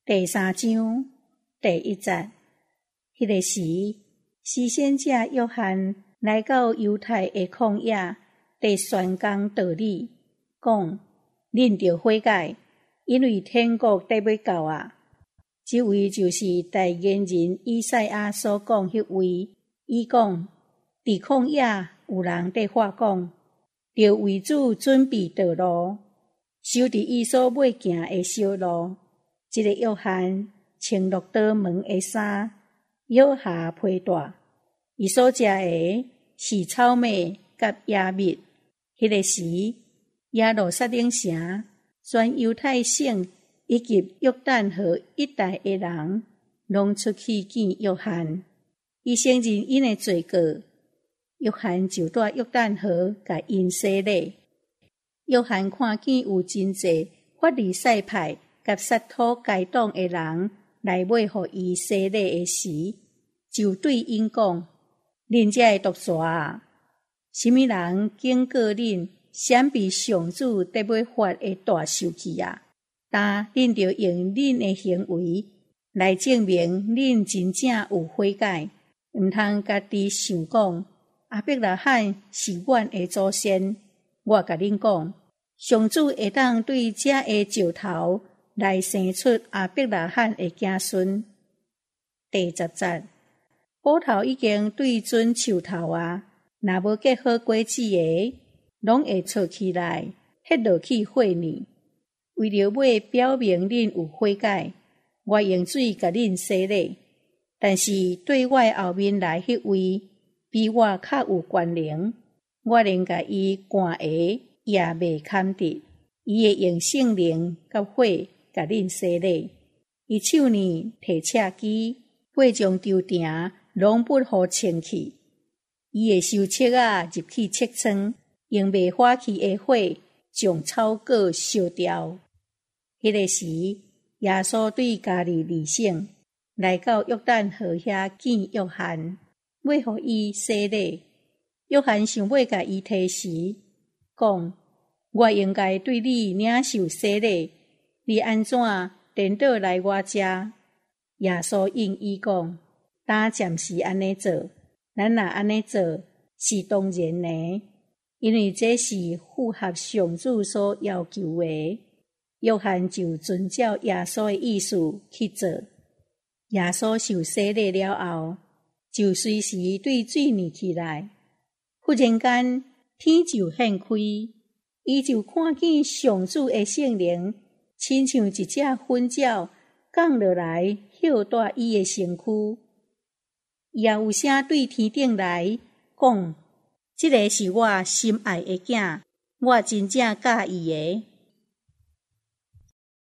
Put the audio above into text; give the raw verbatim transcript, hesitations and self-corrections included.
第三章第一节，迄个时，施洗者约翰来到犹太的旷野，伫宣讲道理，讲：恁着悔改，因为天国得要到啊！这位就是代言人以赛亚所讲迄位，伊讲：伫旷野有人在发讲，着为主准备道路，修伫伊所要行的小路。这个约翰穿绿岛门的衫，腰下披带，伊所食的是草莓甲野蜜。迄个时，耶路撒冷城、全犹太省以及约旦河一带的人，拢出去见约翰，伊承认因的罪过。约翰就在约旦河甲因洗礼。约翰看见有真济法利赛派甲撒土该党的人来买互伊洗礼的时，就对因讲：恁这的毒蛇啊！什么人警告恁，闪避上主得要发的大受气啊？但恁着用恁的行为来证明恁真正有悔改，毋通家己想讲亚伯拉罕是阮的祖先。我甲恁讲，上主会当对这的石头来生出亚伯拉罕的子孙。第十节，斧头已经对准树头啊，若无结好果子的，拢会错起来，迄落去火呢。为了要表明恁有悔改，我用水甲恁洗礼。但是对我后面来迄位，比我较有权能，我连甲伊寒下也未堪得。伊会用圣灵甲火甲恁洗礼。伊手呢提车机，八种舟埕拢不互清去。伊会收切啊入去切窗，用未化去的火将草果烧掉。迄个时，耶稣对家己二省来到约旦河遐见约翰，要互伊洗礼。约翰想要甲伊提示，讲：我应该对你领受洗礼，你安怎颠倒来我这？耶稣应伊讲：当暂时安尼做，咱若安尼做是当然的，因为这是符合上主所要求的。约翰就遵照耶稣的意思去做。耶稣受洗礼了后，就随时对水溺起来。忽然间，天就掀开，伊就看见上主的圣灵，亲像一只粉鸟降落来，歇在伊的身躯。也有声对天顶来讲：这个是我心爱的囝，我真正喜意的。